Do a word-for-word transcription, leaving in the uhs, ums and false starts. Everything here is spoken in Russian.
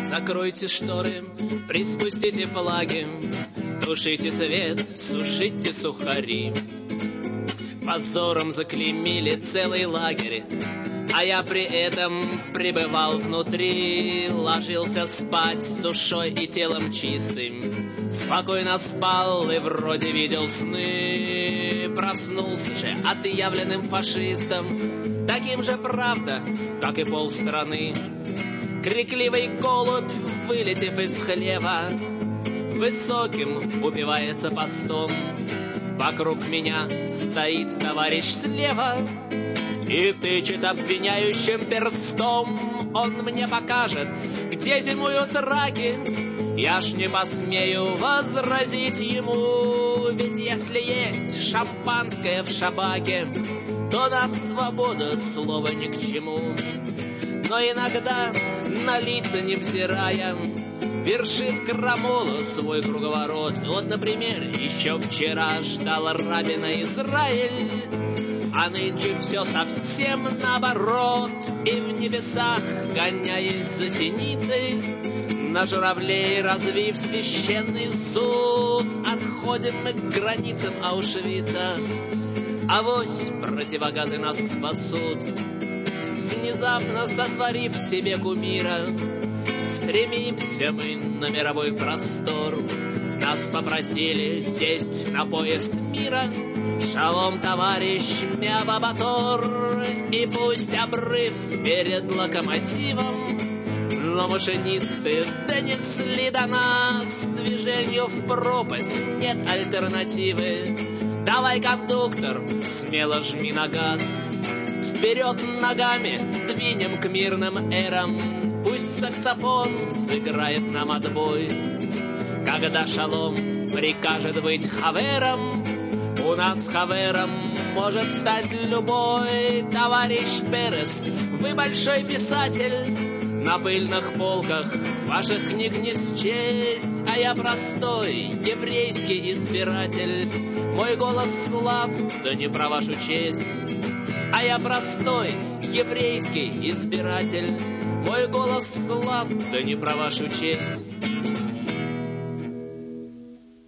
Закройте шторы, приспустите флаги, тушите свет, сушите сухари. Позором заклеймили целый лагерь, а я при этом пребывал внутри. Ложился спать с душой и телом чистым, спокойно спал и вроде видел сны. Проснулся же отъявленным фашистом, таким же, правда, как и полстраны. Крикливый голубь, вылетев из хлева, высоким упивается постом. Вокруг меня стоит товарищ слева и тычет обвиняющим перстом. Он мне покажет, где зимуют раки. Я ж не посмею возразить ему, ведь если есть шампанское в шабаке, то нам свобода слова ни к чему. Но иногда, на лица невзирая, вершит крамола свой круговорот. Вот, например, еще вчера ждал Рабина Израиль, а нынче все совсем наоборот. И в небесах, гоняясь за синицей, на журавлей развив священный суд, отходим мы к границам Аушвица, авось противогазы нас спасут. Внезапно сотворив себе кумира, стремимся мы на мировой простор. Нас попросили сесть на поезд мира. Шалом, товарищ Мябабатор. И пусть обрыв перед локомотивом, но машинисты донесли до нас: движению в пропасть нет альтернативы. Давай, кондуктор, смело жми на газ. Вперед ногами двинем к мирным эрам. Пусть саксофон сыграет нам отбой. Когда Шалом прикажет быть хавером, у нас хавером может стать любой. Товарищ Перес, вы большой писатель, на пыльных полках ваших книг не счесть, а я простой еврейский избиратель. Мой голос слаб, да не про вашу честь. А я простой еврейский избиратель. Мой голос слаб, да не про вашу честь.